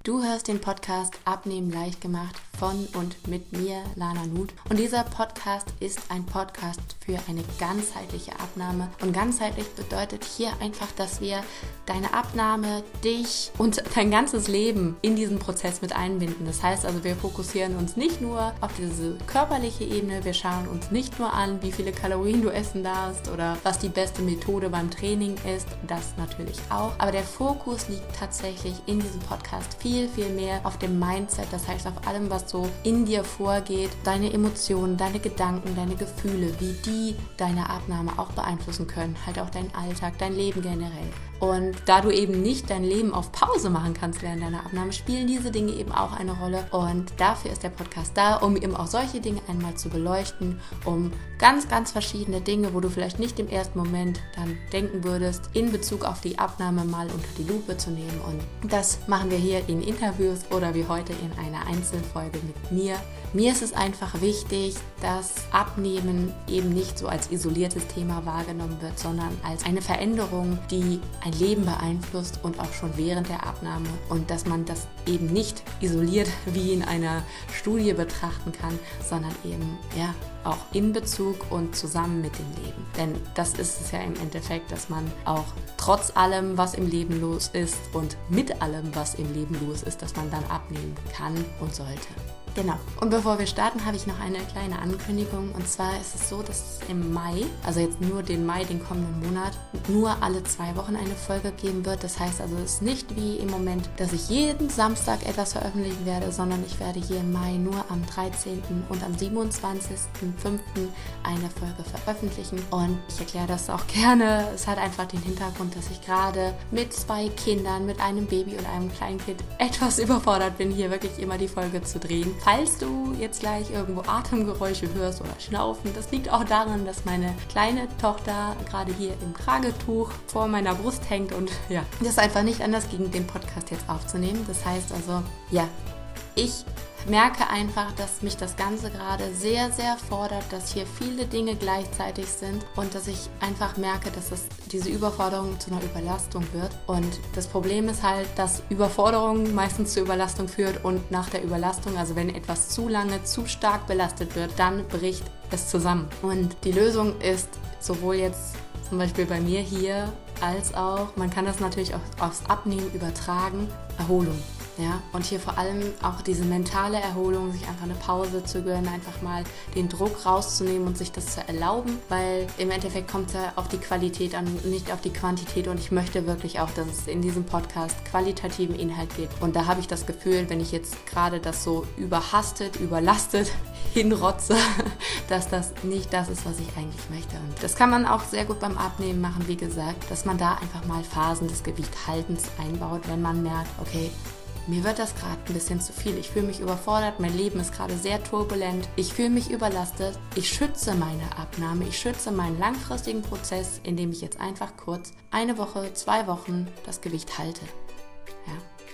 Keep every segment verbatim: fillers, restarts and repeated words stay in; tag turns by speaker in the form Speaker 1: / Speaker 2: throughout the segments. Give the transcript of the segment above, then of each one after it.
Speaker 1: Du hörst den Podcast Abnehmen leicht gemacht von und mit mir, Lana Nuth. Und dieser Podcast ist ein Podcast für eine ganzheitliche Abnahme. Und ganzheitlich bedeutet hier einfach, dass wir deine Abnahme, dich und dein ganzes Leben in diesen Prozess mit einbinden. Das heißt also, wir fokussieren uns nicht nur auf diese körperliche Ebene, wir schauen uns nicht nur an, wie viele Kalorien du essen darfst oder was die beste Methode beim Training ist, das natürlich auch. Aber der Fokus liegt tatsächlich in diesem Podcast viel, viel mehr auf dem Mindset, das heißt auf allem, was so in dir vorgeht, deine Emotionen, deine Gedanken, deine Gefühle, wie die deine Abnahme auch beeinflussen können, halt auch deinen Alltag, dein Leben generell. Und da du eben nicht dein Leben auf Pause machen kannst während deiner Abnahme, spielen diese Dinge eben auch eine Rolle. Und dafür ist der Podcast da, um eben auch solche Dinge einmal zu beleuchten, um ganz, ganz verschiedene Dinge, wo du vielleicht nicht im ersten Moment dann denken würdest, in Bezug auf die Abnahme mal unter die Lupe zu nehmen. Und das machen wir hier in Interviews oder wie heute in einer Einzelfolge mit mir. Mir ist es einfach wichtig, dass Abnehmen eben nicht so als isoliertes Thema wahrgenommen wird, sondern als eine Veränderung, die ein Leben beeinflusst und auch schon während der Abnahme, und dass man das eben nicht isoliert wie in einer Studie betrachten kann, sondern eben ja auch in Bezug und zusammen mit dem Leben. Denn das ist es ja im Endeffekt, dass man auch trotz allem, was im Leben los ist und mit allem, was im Leben los ist, dass man dann abnehmen kann und sollte. Genau. Und bevor wir starten, habe ich noch eine kleine Ankündigung. Und zwar ist es so, dass es im Mai, also jetzt nur den Mai, den kommenden Monat, nur alle zwei Wochen eine Folge geben wird. Das heißt also, es ist nicht wie im Moment, dass ich jeden Samstag etwas veröffentlichen werde, sondern ich werde hier im Mai nur am dreizehnten und am siebenundzwanzigsten fünften eine Folge veröffentlichen. Und ich erkläre das auch gerne. Es hat einfach den Hintergrund, dass ich gerade mit zwei Kindern, mit einem Baby und einem Kleinkind etwas überfordert bin, hier wirklich immer die Folge zu drehen. Falls du jetzt gleich irgendwo Atemgeräusche hörst oder Schnaufen, das liegt auch daran, dass meine kleine Tochter gerade hier im Tragetuch vor meiner Brust hängt und ja, das einfach nicht anders ging, den Podcast jetzt aufzunehmen. Das heißt also, ja, ich merke einfach, dass mich das Ganze gerade sehr, sehr fordert, dass hier viele Dinge gleichzeitig sind und dass ich einfach merke, dass es diese Überforderung zu einer Überlastung wird. Und das Problem ist halt, dass Überforderung meistens zur Überlastung führt und nach der Überlastung, also wenn etwas zu lange, zu stark belastet wird, dann bricht es zusammen. Und die Lösung ist sowohl jetzt zum Beispiel bei mir hier, als auch, man kann das natürlich auch aufs Abnehmen übertragen, Erholung. Ja, und hier vor allem auch diese mentale Erholung, sich einfach eine Pause zu gönnen, einfach mal den Druck rauszunehmen und sich das zu erlauben, weil im Endeffekt kommt es ja auf die Qualität an, nicht auf die Quantität, und ich möchte wirklich auch, dass es in diesem Podcast qualitativen Inhalt gibt. Und da habe ich das Gefühl, wenn ich jetzt gerade das so überhastet, überlastet hinrotze, dass das nicht das ist, was ich eigentlich möchte. Und das kann man auch sehr gut beim Abnehmen machen, wie gesagt, dass man da einfach mal Phasen des Gewichthaltens einbaut, wenn man merkt, okay, mir wird das gerade ein bisschen zu viel. Ich fühle mich überfordert, mein Leben ist gerade sehr turbulent, ich fühle mich überlastet. Ich schütze meine Abnahme, ich schütze meinen langfristigen Prozess, indem ich jetzt einfach kurz eine Woche, zwei Wochen das Gewicht halte. Ja.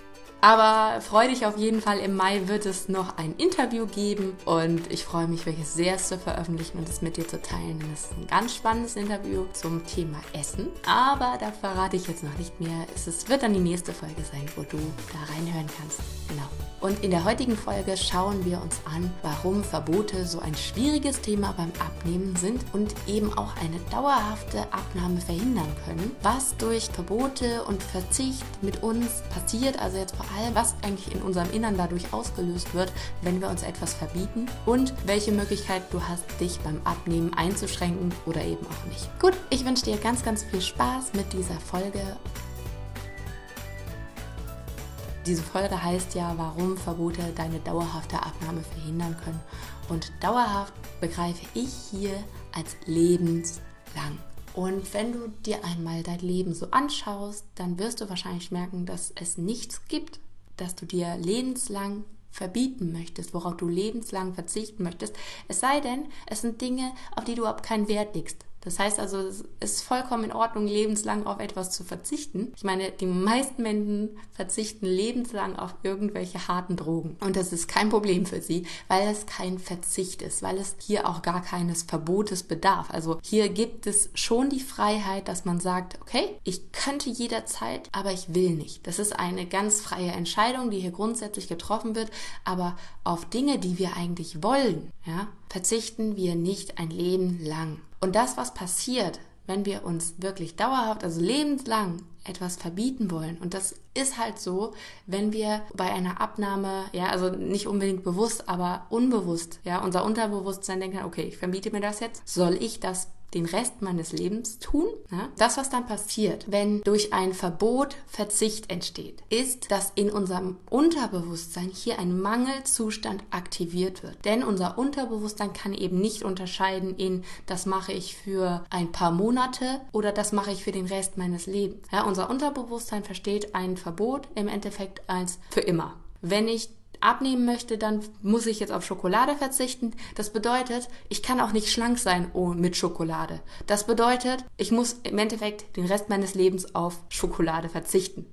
Speaker 1: Aber freu dich auf jeden Fall, im Mai wird es noch ein Interview geben und ich freue mich, welches sehr zu veröffentlichen und es mit dir zu teilen. Das ist ein ganz spannendes Interview zum Thema Essen, aber da verrate ich jetzt noch nicht mehr. Es wird dann die nächste Folge sein, wo du da reinhören kannst. Genau. Und in der heutigen Folge schauen wir uns an, warum Verbote so ein schwieriges Thema beim Abnehmen sind und eben auch eine dauerhafte Abnahme verhindern können, was durch Verbote und Verzicht mit uns passiert, also jetzt vor allem, was eigentlich in unserem Innern dadurch ausgelöst wird, wenn wir uns etwas verbieten, und welche Möglichkeit du hast, dich beim Abnehmen einzuschränken oder eben auch nicht. Gut, ich wünsche dir ganz, ganz viel Spaß mit dieser Folge. Diese Folge heißt ja, warum Verbote deine dauerhafte Abnahme verhindern können. Und dauerhaft begreife ich hier als lebenslang. Und wenn du dir einmal dein Leben so anschaust, dann wirst du wahrscheinlich merken, dass es nichts gibt, das du dir lebenslang verbieten möchtest, worauf du lebenslang verzichten möchtest. Es sei denn, es sind Dinge, auf die du überhaupt keinen Wert legst. Das heißt also, es ist vollkommen in Ordnung, lebenslang auf etwas zu verzichten. Ich meine, die meisten Menschen verzichten lebenslang auf irgendwelche harten Drogen. Und das ist kein Problem für sie, weil es kein Verzicht ist, weil es hier auch gar keines Verbotes bedarf. Also hier gibt es schon die Freiheit, dass man sagt, okay, ich könnte jederzeit, aber ich will nicht. Das ist eine ganz freie Entscheidung, die hier grundsätzlich getroffen wird, aber auf Dinge, die wir eigentlich wollen, ja, verzichten wir nicht ein Leben lang. Und das, was passiert, wenn wir uns wirklich dauerhaft, also lebenslang etwas verbieten wollen, und das ist halt so, wenn wir bei einer Abnahme, ja, also nicht unbedingt bewusst, aber unbewusst, ja, unser Unterbewusstsein denkt, okay, ich verbiete mir das jetzt, soll ich das den Rest meines Lebens tun? Ja? Das, was dann passiert, wenn durch ein Verbot Verzicht entsteht, ist, dass in unserem Unterbewusstsein hier ein Mangelzustand aktiviert wird. Denn unser Unterbewusstsein kann eben nicht unterscheiden in, das mache ich für ein paar Monate oder das mache ich für den Rest meines Lebens. Ja, unser Unterbewusstsein versteht ein Verbot im Endeffekt als für immer. Wenn ich abnehmen möchte, dann muss ich jetzt auf Schokolade verzichten. Das bedeutet, ich kann auch nicht schlank sein mit Schokolade. Das bedeutet, ich muss im Endeffekt den Rest meines Lebens auf Schokolade verzichten.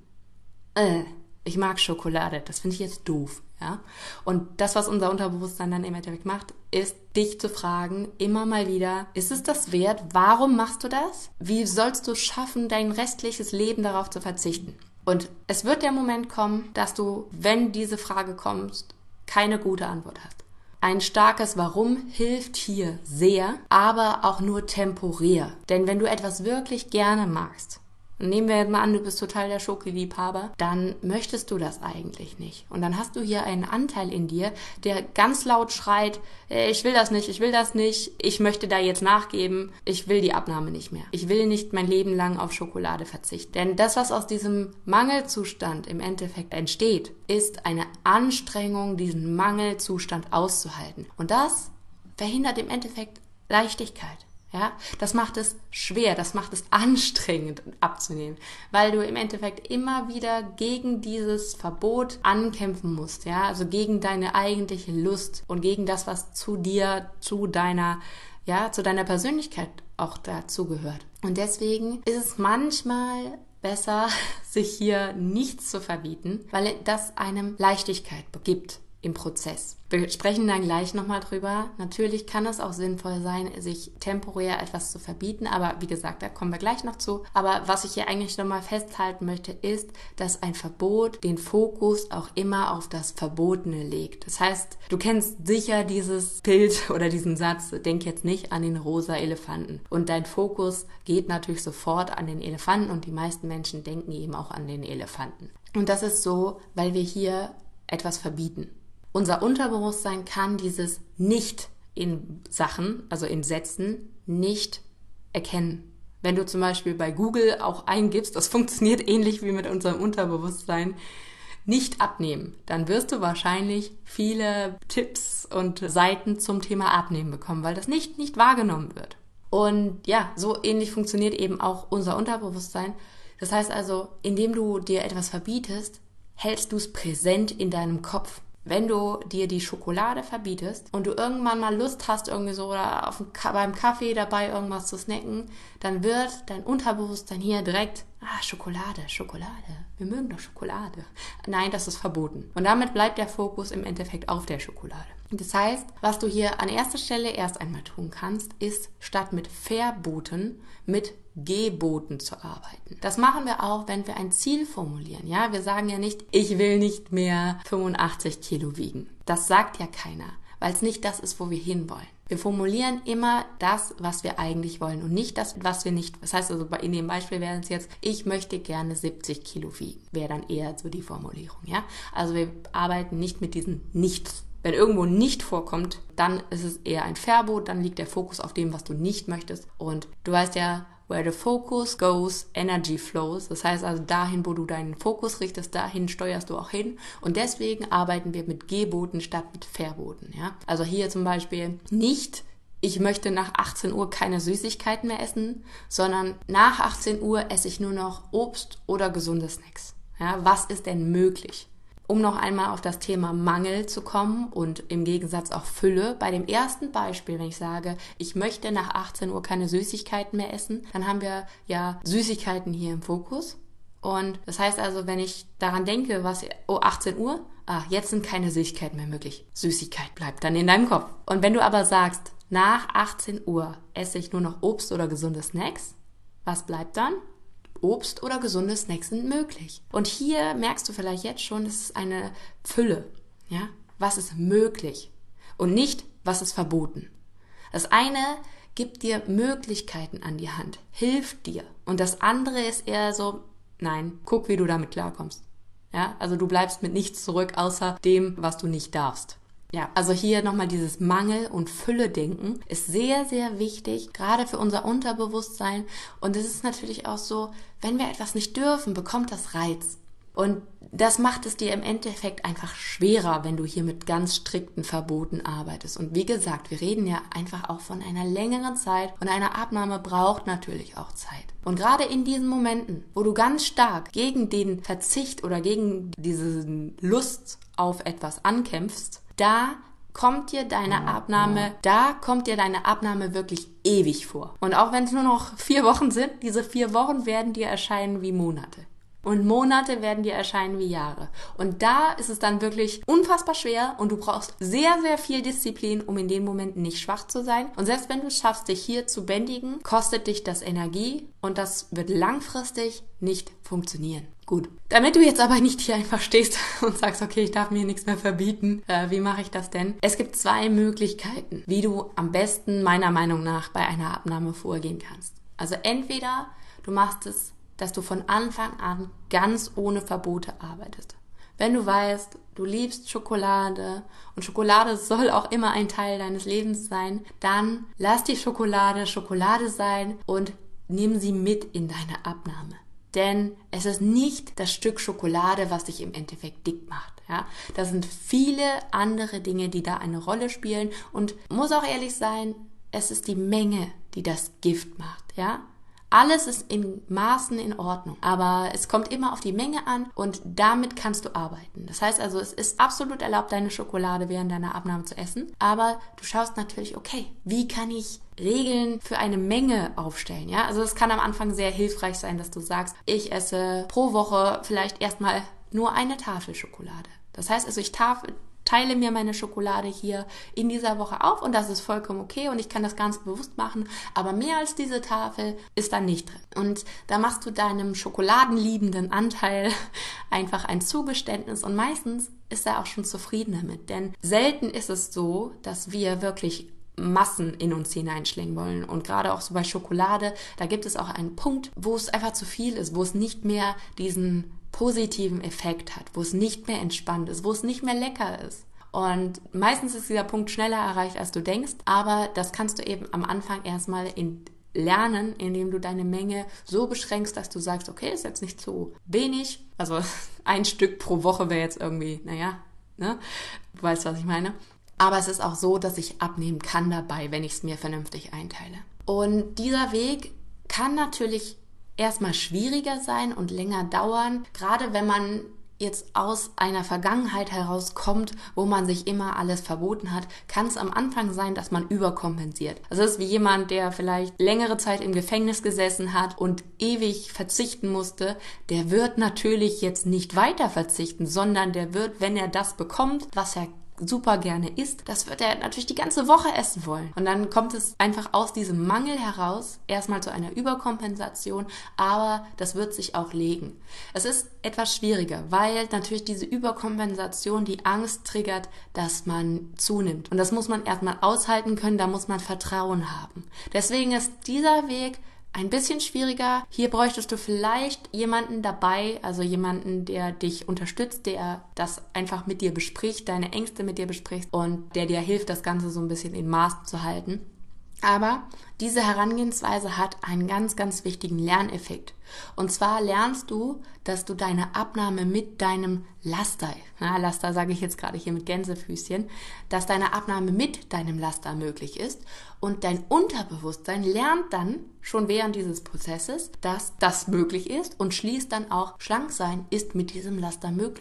Speaker 1: Äh, ich mag Schokolade, das finde ich jetzt doof. Ja? Und das, was unser Unterbewusstsein dann im Endeffekt macht, ist, dich zu fragen, immer mal wieder, ist es das wert? Warum machst du das? Wie sollst du es schaffen, dein restliches Leben darauf zu verzichten? Und es wird der Moment kommen, dass du, wenn diese Frage kommt, keine gute Antwort hast. Ein starkes Warum hilft hier sehr, aber auch nur temporär. Denn wenn du etwas wirklich gerne magst, nehmen wir jetzt mal an, du bist total der Schokoliebhaber, dann möchtest du das eigentlich nicht. Und dann hast du hier einen Anteil in dir, der ganz laut schreit, ich will das nicht, ich will das nicht, ich möchte da jetzt nachgeben, ich will die Abnahme nicht mehr. Ich will nicht mein Leben lang auf Schokolade verzichten. Denn das, was aus diesem Mangelzustand im Endeffekt entsteht, ist eine Anstrengung, diesen Mangelzustand auszuhalten. Und das verhindert im Endeffekt Leichtigkeit. Ja, das macht es schwer, das macht es anstrengend abzunehmen, weil du im Endeffekt immer wieder gegen dieses Verbot ankämpfen musst, ja, also gegen deine eigentliche Lust und gegen das, was zu dir, zu deiner, ja, zu deiner Persönlichkeit auch dazugehört. Und deswegen ist es manchmal besser, sich hier nichts zu verbieten, weil das einem Leichtigkeit gibt im Prozess. Wir sprechen dann gleich nochmal drüber. Natürlich kann es auch sinnvoll sein, sich temporär etwas zu verbieten, aber wie gesagt, da kommen wir gleich noch zu. Aber was ich hier eigentlich nochmal festhalten möchte, ist, dass ein Verbot den Fokus auch immer auf das Verbotene legt. Das heißt, du kennst sicher dieses Bild oder diesen Satz, denk jetzt nicht an den rosa Elefanten. Und dein Fokus geht natürlich sofort an den Elefanten und die meisten Menschen denken eben auch an den Elefanten. Und das ist so, weil wir hier etwas verbieten. Unser Unterbewusstsein kann dieses nicht in Sachen, also in Sätzen, nicht erkennen. Wenn du zum Beispiel bei Google auch eingibst, das funktioniert ähnlich wie mit unserem Unterbewusstsein, nicht abnehmen, dann wirst du wahrscheinlich viele Tipps und Seiten zum Thema Abnehmen bekommen, weil das nicht, nicht wahrgenommen wird. Und ja, so ähnlich funktioniert eben auch unser Unterbewusstsein. Das heißt also, indem du dir etwas verbietest, hältst du es präsent in deinem Kopf. Wenn du dir die Schokolade verbietest und du irgendwann mal Lust hast, irgendwie so oder auf dem, beim Kaffee dabei irgendwas zu snacken, dann wird dein Unterbewusstsein hier direkt, ah, Schokolade, Schokolade, wir mögen doch Schokolade. Nein, das ist verboten. Und damit bleibt der Fokus im Endeffekt auf der Schokolade. Das heißt, was du hier an erster Stelle erst einmal tun kannst, ist statt mit Verboten mit Geboten zu arbeiten. Das machen wir auch, wenn wir ein Ziel formulieren. Ja, wir sagen ja nicht, ich will nicht mehr fünfundachtzig Kilo wiegen. Das sagt ja keiner, weil es nicht das ist, wo wir hinwollen. Wir formulieren immer das, was wir eigentlich wollen und nicht das, was wir nicht. Das heißt also, in dem Beispiel wäre es jetzt, ich möchte gerne siebzig Kilo wiegen. Wäre dann eher so die Formulierung, ja. Also wir arbeiten nicht mit diesen Nichts. Wenn irgendwo nicht vorkommt, dann ist es eher ein Verbot, dann liegt der Fokus auf dem, was du nicht möchtest. Und du weißt ja, where the focus goes, energy flows. Das heißt also, dahin, wo du deinen Fokus richtest, dahin steuerst du auch hin. Und deswegen arbeiten wir mit Geboten statt mit Verboten. Ja? Also hier zum Beispiel nicht, ich möchte nach achtzehn Uhr keine Süßigkeiten mehr essen, sondern nach achtzehn Uhr esse ich nur noch Obst oder gesunde Snacks. Ja? Was ist denn möglich? um noch einmal auf das Thema Mangel zu kommen und im Gegensatz auch Fülle. Bei dem ersten Beispiel, wenn ich sage, ich möchte nach achtzehn Uhr keine Süßigkeiten mehr essen, dann haben wir ja Süßigkeiten hier im Fokus. Und das heißt also, wenn ich daran denke, was, oh, achtzehn Uhr, ah, jetzt sind keine Süßigkeiten mehr möglich. Süßigkeit bleibt dann in deinem Kopf. Und wenn du aber sagst, nach achtzehn Uhr esse ich nur noch Obst oder gesunde Snacks, was bleibt dann? Obst oder gesunde Snacks sind möglich. Und hier merkst du vielleicht jetzt schon, es ist eine Fülle. Ja? Was ist möglich? Und nicht, was ist verboten. Das eine gibt dir Möglichkeiten an die Hand, hilft dir. Und das andere ist eher so, nein, guck, wie du damit klarkommst. Ja, also du bleibst mit nichts zurück, außer dem, was du nicht darfst. Ja, also hier nochmal dieses Mangel- und Fülle-Denken ist sehr, sehr wichtig, gerade für unser Unterbewusstsein. Und es ist natürlich auch so, wenn wir etwas nicht dürfen, bekommt das Reiz. Und das macht es dir im Endeffekt einfach schwerer, wenn du hier mit ganz strikten Verboten arbeitest. Und wie gesagt, wir reden ja einfach auch von einer längeren Zeit und eine Abnahme braucht natürlich auch Zeit. Und gerade in diesen Momenten, wo du ganz stark gegen den Verzicht oder gegen diese Lust auf etwas ankämpfst, da kommt dir deine Abnahme, da kommt dir deine Abnahme wirklich ewig vor. Und auch wenn es nur noch vier Wochen sind, diese vier Wochen werden dir erscheinen wie Monate. Und Monate werden dir erscheinen wie Jahre. Und da ist es dann wirklich unfassbar schwer und du brauchst sehr, sehr viel Disziplin, um in den Momenten nicht schwach zu sein. Und selbst wenn du es schaffst, dich hier zu bändigen, kostet dich das Energie und das wird langfristig nicht funktionieren. Gut, damit du jetzt aber nicht hier einfach stehst und sagst, okay, ich darf mir nichts mehr verbieten, äh, wie mache ich das denn? Es gibt zwei Möglichkeiten, wie du am besten meiner Meinung nach bei einer Abnahme vorgehen kannst. Also entweder du machst es, dass du von Anfang an ganz ohne Verbote arbeitest. Wenn du weißt, du liebst Schokolade und Schokolade soll auch immer ein Teil deines Lebens sein, dann lass die Schokolade Schokolade sein und nimm sie mit in deine Abnahme. Denn es ist nicht das Stück Schokolade, was dich im Endeffekt dick macht. Ja? Das sind viele andere Dinge, die da eine Rolle spielen. Und muss auch ehrlich sein, es ist die Menge, die das Gift macht. Ja? Alles ist in Maßen in Ordnung, aber es kommt immer auf die Menge an und damit kannst du arbeiten. Das heißt also, es ist absolut erlaubt, deine Schokolade während deiner Abnahme zu essen, aber du schaust natürlich, okay, wie kann ich Regeln für eine Menge aufstellen? Ja, also es kann am Anfang sehr hilfreich sein, dass du sagst, ich esse pro Woche vielleicht erstmal nur eine Tafel Schokolade. Das heißt also, ich tafel teile mir meine Schokolade hier in dieser Woche auf und das ist vollkommen okay und ich kann das ganz bewusst machen, aber mehr als diese Tafel ist da nicht drin. Und da machst du deinem schokoladenliebenden Anteil einfach ein Zugeständnis und meistens ist er auch schon zufrieden damit, denn selten ist es so, dass wir wirklich Massen in uns hineinschlingen wollen. Und gerade auch so bei Schokolade, da gibt es auch einen Punkt, wo es einfach zu viel ist, wo es nicht mehr diesen positiven Effekt hat, wo es nicht mehr entspannt ist, wo es nicht mehr lecker ist. Und meistens ist dieser Punkt schneller erreicht, als du denkst, aber das kannst du eben am Anfang erstmal in lernen, indem du deine Menge so beschränkst, dass du sagst, okay, ist jetzt nicht so wenig, also ein Stück pro Woche wäre jetzt irgendwie, naja, ne, du weißt, was ich meine. Aber es ist auch so, dass ich abnehmen kann dabei, wenn ich es mir vernünftig einteile. Und dieser Weg kann natürlich erstmal schwieriger sein und länger dauern, gerade wenn man jetzt aus einer Vergangenheit herauskommt, wo man sich immer alles verboten hat, kann es am Anfang sein, dass man überkompensiert. Also es ist wie jemand, der vielleicht längere Zeit im Gefängnis gesessen hat und ewig verzichten musste, der wird natürlich jetzt nicht weiter verzichten, sondern der wird, wenn er das bekommt, was er super gerne isst, das wird er natürlich die ganze Woche essen wollen. Und dann kommt es einfach aus diesem Mangel heraus, erstmal zu einer Überkompensation, aber das wird sich auch legen. Es ist etwas schwieriger, weil natürlich diese Überkompensation die Angst triggert, dass man zunimmt. Und das muss man erstmal aushalten können, da muss man Vertrauen haben. Deswegen ist dieser Weg ein bisschen schwieriger. Hier bräuchtest du vielleicht jemanden dabei, also jemanden, der dich unterstützt, der das einfach mit dir bespricht, deine Ängste mit dir bespricht und der dir hilft, das Ganze so ein bisschen in Maß zu halten. Aber diese Herangehensweise hat einen ganz, ganz wichtigen Lerneffekt. Und zwar lernst du, dass du deine Abnahme mit deinem Laster, na, Laster sage ich jetzt gerade hier mit Gänsefüßchen, dass deine Abnahme mit deinem Laster möglich ist und dein Unterbewusstsein lernt dann schon während dieses Prozesses, dass das möglich ist und schließt dann auch, schlank sein ist mit diesem Laster möglich.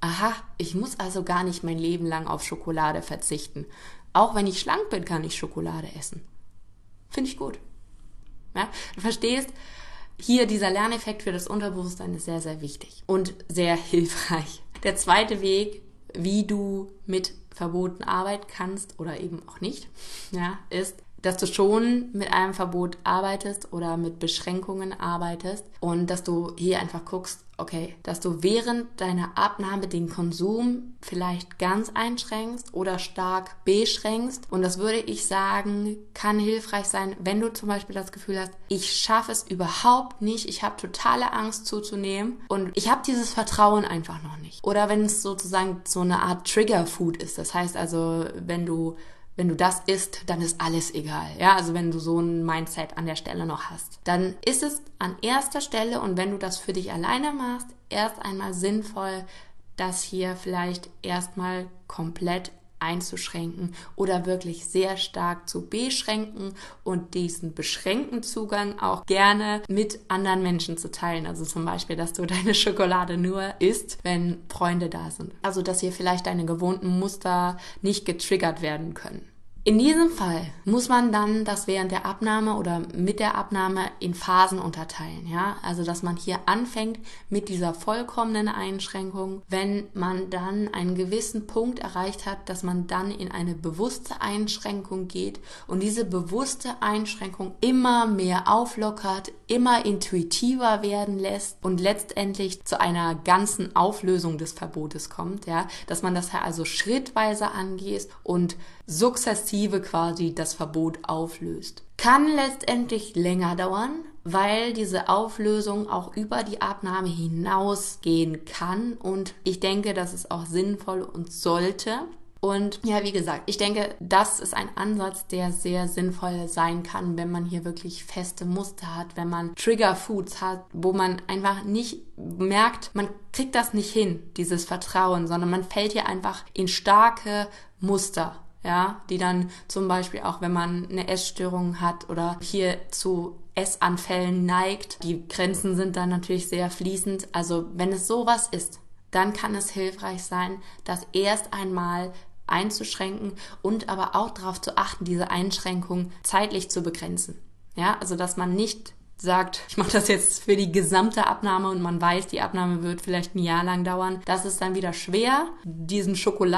Speaker 1: aha, ich muss also gar nicht mein Leben lang auf Schokolade verzichten. Auch wenn ich schlank bin, kann ich Schokolade essen. Finde ich gut. Ja, du verstehst, hier dieser Lerneffekt für das Unterbewusstsein ist sehr, sehr wichtig und sehr hilfreich. Der zweite Weg, wie du mit Verboten arbeiten kannst oder eben auch nicht, ja, ist, dass du schon mit einem Verbot arbeitest oder mit Beschränkungen arbeitest und dass du hier einfach guckst, okay, dass du während deiner Abnahme den Konsum vielleicht ganz einschränkst oder stark beschränkst. Und das würde ich sagen, kann hilfreich sein, wenn du zum Beispiel das Gefühl hast, ich schaffe es überhaupt nicht, ich habe totale Angst zuzunehmen und ich habe dieses Vertrauen einfach noch nicht. Oder wenn es sozusagen so eine Art Trigger-Food ist, das heißt also, wenn du Wenn du das isst, dann ist alles egal. Ja, also wenn du so ein Mindset an der Stelle noch hast, dann ist es an erster Stelle, und wenn du das für dich alleine machst, erst einmal sinnvoll, das hier vielleicht erstmal komplett einzuschränken oder wirklich sehr stark zu beschränken und diesen beschränkten Zugang auch gerne mit anderen Menschen zu teilen. Also zum Beispiel, dass du deine Schokolade nur isst, wenn Freunde da sind. Also dass hier vielleicht deine gewohnten Muster nicht getriggert werden können. In diesem Fall muss man dann das während der Abnahme oder mit der Abnahme in Phasen unterteilen, ja, also dass man hier anfängt mit dieser vollkommenen Einschränkung, wenn man dann einen gewissen Punkt erreicht hat, dass man dann in eine bewusste Einschränkung geht und diese bewusste Einschränkung immer mehr auflockert, immer intuitiver werden lässt und letztendlich zu einer ganzen Auflösung des Verbotes kommt, ja, dass man das also schrittweise angeht und sukzessive quasi das Verbot auflöst. Kann letztendlich länger dauern, weil diese Auflösung auch über die Abnahme hinausgehen kann und ich denke, das ist auch sinnvoll und sollte. Und ja, wie gesagt, ich denke, das ist ein Ansatz, der sehr sinnvoll sein kann, wenn man hier wirklich feste Muster hat, wenn man Trigger Foods hat, wo man einfach nicht merkt, man kriegt das nicht hin, dieses Vertrauen, sondern man fällt hier einfach in starke Muster. Ja, die dann zum Beispiel auch, wenn man eine Essstörung hat oder hier zu Essanfällen neigt, die Grenzen sind dann natürlich sehr fließend. Also wenn es sowas ist, dann kann es hilfreich sein, das erst einmal einzuschränken und aber auch darauf zu achten, diese Einschränkung zeitlich zu begrenzen. Ja, also dass man nicht sagt, ich mache das jetzt für die gesamte Abnahme und man weiß, die Abnahme wird vielleicht ein Jahr lang dauern. Das ist dann wieder schwer, diesen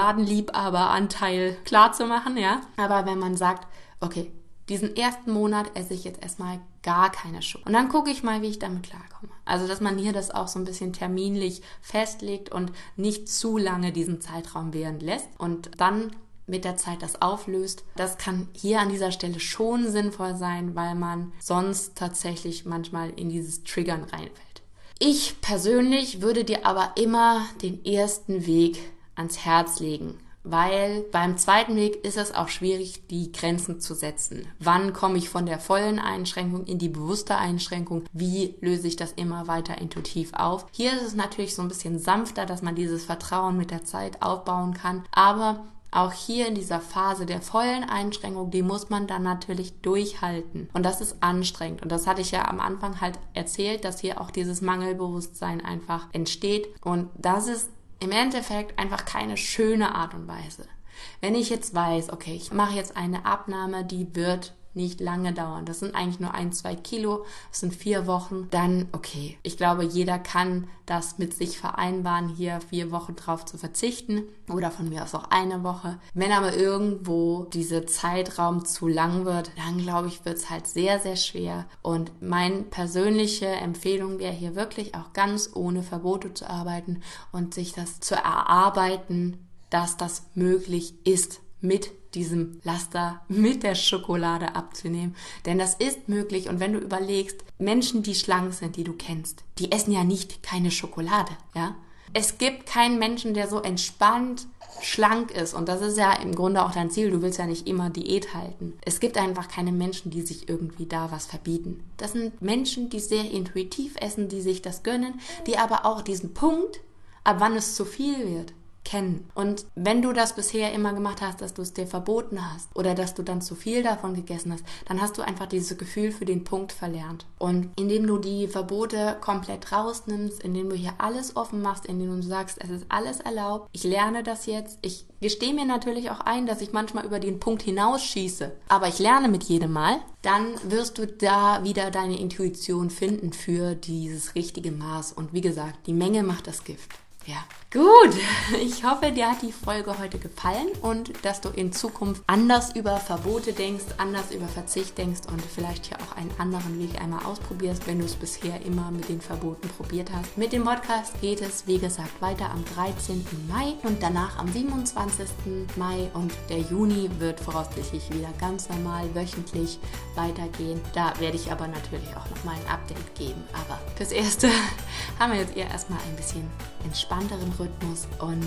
Speaker 1: Schokoladenliebhaberanteil klar zu machen, ja. Aber wenn man sagt, okay, diesen ersten Monat esse ich jetzt erstmal gar keine Schokolade. Und dann gucke ich mal, wie ich damit klarkomme. Also, dass man hier das auch so ein bisschen terminlich festlegt und nicht zu lange diesen Zeitraum währen lässt und dann mit der Zeit das auflöst. Das kann hier an dieser Stelle schon sinnvoll sein, weil man sonst tatsächlich manchmal in dieses Triggern reinfällt. Ich persönlich würde dir aber immer den ersten Weg ans Herz legen, weil beim zweiten Weg ist es auch schwierig, die Grenzen zu setzen. Wann komme ich von der vollen Einschränkung in die bewusste Einschränkung? Wie löse ich das immer weiter intuitiv auf? Hier ist es natürlich so ein bisschen sanfter, dass man dieses Vertrauen mit der Zeit aufbauen kann, aber auch hier in dieser Phase der vollen Einschränkung, die muss man dann natürlich durchhalten. Und das ist anstrengend. Und das hatte ich ja am Anfang halt erzählt, dass hier auch dieses Mangelbewusstsein einfach entsteht. Und das ist im Endeffekt einfach keine schöne Art und Weise. Wenn ich jetzt weiß, okay, ich mache jetzt eine Abnahme, die wird nicht lange dauern. Das sind eigentlich nur ein, zwei Kilo, das sind vier Wochen. Dann, okay, ich glaube, jeder kann das mit sich vereinbaren, hier vier Wochen drauf zu verzichten oder von mir aus auch eine Woche. Wenn aber irgendwo dieser Zeitraum zu lang wird, dann glaube ich, wird es halt sehr, sehr schwer. Und meine persönliche Empfehlung wäre hier wirklich auch ganz ohne Verbote zu arbeiten und sich das zu erarbeiten, dass das möglich ist, mit diesem Laster, mit der Schokolade abzunehmen. Denn das ist möglich. Und wenn du überlegst, Menschen, die schlank sind, die du kennst, die essen ja nicht keine Schokolade, ja. Es gibt keinen Menschen, der so entspannt schlank ist. Und das ist ja im Grunde auch dein Ziel. Du willst ja nicht immer Diät halten. Es gibt einfach keine Menschen, die sich irgendwie da was verbieten. Das sind Menschen, die sehr intuitiv essen, die sich das gönnen, die aber auch diesen Punkt, ab wann es zu viel wird, erkennen. Und wenn du das bisher immer gemacht hast, dass du es dir verboten hast oder dass du dann zu viel davon gegessen hast, dann hast du einfach dieses Gefühl für den Punkt verlernt. Und indem du die Verbote komplett rausnimmst, indem du hier alles offen machst, indem du sagst, es ist alles erlaubt, ich lerne das jetzt, ich gestehe mir natürlich auch ein, dass ich manchmal über den Punkt hinausschieße, aber ich lerne mit jedem Mal, dann wirst du da wieder deine Intuition finden für dieses richtige Maß. Und wie gesagt, die Menge macht das Gift. Ja, gut. Ich hoffe, dir hat die Folge heute gefallen und dass du in Zukunft anders über Verbote denkst, anders über Verzicht denkst und vielleicht hier auch einen anderen Weg einmal ausprobierst, wenn du es bisher immer mit den Verboten probiert hast. Mit dem Podcast geht es, wie gesagt, weiter am dreizehnten Mai und danach am siebenundzwanzigsten Mai und der Juni wird voraussichtlich wieder ganz normal wöchentlich weitergehen. Da werde ich aber natürlich auch nochmal ein Update geben. Aber fürs Erste haben wir jetzt eher erstmal ein bisschen entspannteren Rhythmus und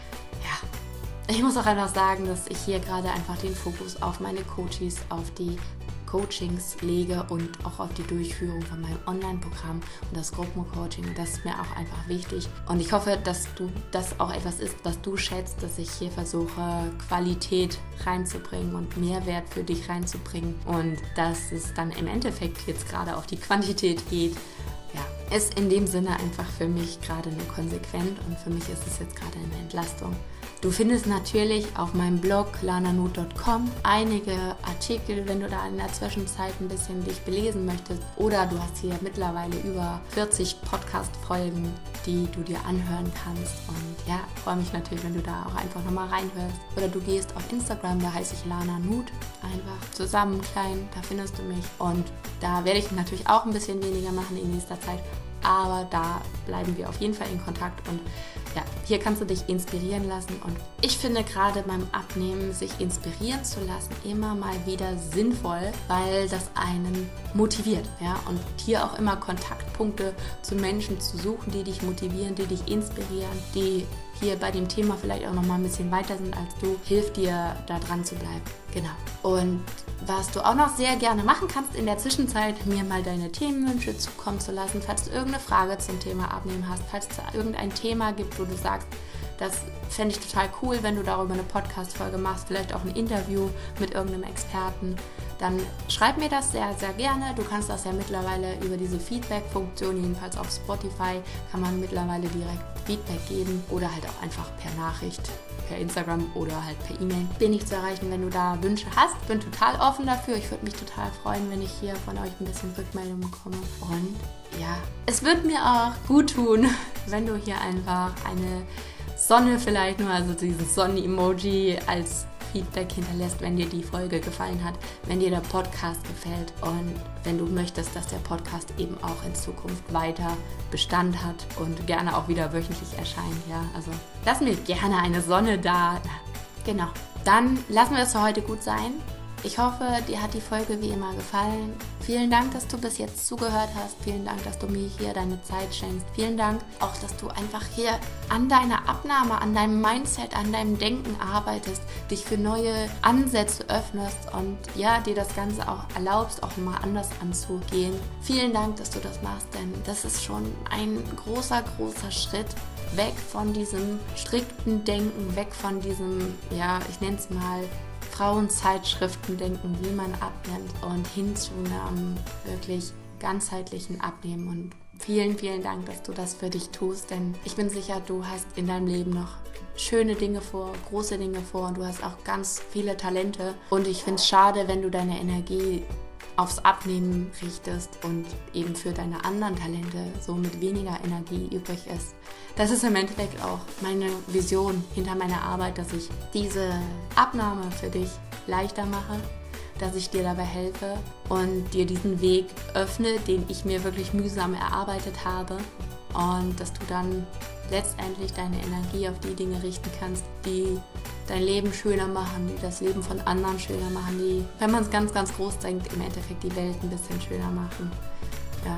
Speaker 1: ja, ich muss auch einfach sagen, dass ich hier gerade einfach den Fokus auf meine Coaches, auf die Coachings lege und auch auf die Durchführung von meinem Online-Programm und das Gruppencoaching. Das ist mir auch einfach wichtig und ich hoffe, dass du das auch etwas ist, was du schätzt, dass ich hier versuche, Qualität reinzubringen und Mehrwert für dich reinzubringen und dass es dann im Endeffekt jetzt gerade auf die Quantität geht. Ja, ist in dem Sinne einfach für mich gerade nur konsequent und für mich ist es jetzt gerade eine Entlastung. Du findest natürlich auf meinem Blog lana nut punkt com einige Artikel, wenn du da in der Zwischenzeit ein bisschen dich belesen möchtest. Oder du hast hier mittlerweile über vierzig Podcast-Folgen, die du dir anhören kannst. Und ja, freue mich natürlich, wenn du da auch einfach nochmal reinhörst. Oder du gehst auf Instagram, da heiße ich lananut, einfach zusammen klein, da findest du mich. Und da werde ich natürlich auch ein bisschen weniger machen in nächster Zeit. Aber da bleiben wir auf jeden Fall in Kontakt und ja, hier kannst du dich inspirieren lassen und ich finde gerade beim Abnehmen, sich inspirieren zu lassen, immer mal wieder sinnvoll, weil das einen motiviert, ja, und hier auch immer Kontaktpunkte zu Menschen zu suchen, die dich motivieren, die dich inspirieren, die hier bei dem Thema vielleicht auch noch mal ein bisschen weiter sind als du, hilft dir, da dran zu bleiben. Genau. Und was du auch noch sehr gerne machen kannst in der Zwischenzeit, mir mal deine Themenwünsche zukommen zu lassen, falls du irgendeine Frage zum Thema Abnehmen hast, falls es irgendein Thema gibt, wo du sagst, das fände ich total cool, wenn du darüber eine Podcast-Folge machst, vielleicht auch ein Interview mit irgendeinem Experten, dann schreib mir das sehr, sehr gerne. Du kannst das ja mittlerweile über diese Feedback-Funktion, jedenfalls auf Spotify, kann man mittlerweile direkt Feedback geben oder halt auch einfach per Nachricht, per Instagram oder halt per E-Mail. Bin ich zu erreichen, wenn du da Wünsche hast. Bin total offen dafür. Ich würde mich total freuen, wenn ich hier von euch ein bisschen Rückmeldung bekomme. Und ja, es wird mir auch gut tun, wenn du hier einfach eine Sonne vielleicht nur, also dieses Sonnen-Emoji als Feedback hinterlässt, wenn dir die Folge gefallen hat, wenn dir der Podcast gefällt und wenn du möchtest, dass der Podcast eben auch in Zukunft weiter Bestand hat und gerne auch wieder wöchentlich erscheint. Ja, also lass mir gerne eine Sonne da. Genau. Dann lassen wir es für heute gut sein. Ich hoffe, dir hat die Folge wie immer gefallen. Vielen Dank, dass du bis jetzt zugehört hast. Vielen Dank, dass du mir hier deine Zeit schenkst. Vielen Dank auch, dass du einfach hier an deiner Abnahme, an deinem Mindset, an deinem Denken arbeitest, dich für neue Ansätze öffnest und ja, dir das Ganze auch erlaubst, auch mal anders anzugehen. Vielen Dank, dass du das machst, denn das ist schon ein großer, großer Schritt weg von diesem strikten Denken, weg von diesem, ja, ich nenne es mal, Frauenzeitschriften denken, wie man abnimmt und hin zu einem wirklich ganzheitlichen Abnehmen. Und vielen, vielen Dank, dass du das für dich tust, denn ich bin sicher, du hast in deinem Leben noch schöne Dinge vor, große Dinge vor und du hast auch ganz viele Talente und ich finde es schade, wenn du deine Energie aufs Abnehmen richtest und eben für deine anderen Talente so mit weniger Energie übrig ist. Das ist im Endeffekt auch meine Vision hinter meiner Arbeit, dass ich diese Abnahme für dich leichter mache, dass ich dir dabei helfe und dir diesen Weg öffne, den ich mir wirklich mühsam erarbeitet habe und dass du dann letztendlich deine Energie auf die Dinge richten kannst, die dein Leben schöner machen, die das Leben von anderen schöner machen, die, wenn man es ganz, ganz groß denkt, im Endeffekt die Welt ein bisschen schöner machen. Ja.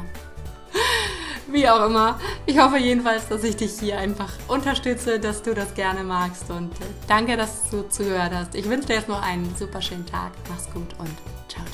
Speaker 1: Wie auch immer. Ich hoffe jedenfalls, dass ich dich hier einfach unterstütze, dass du das gerne magst und danke, dass du zugehört hast. Ich wünsche dir jetzt noch einen super schönen Tag. Mach's gut und ciao.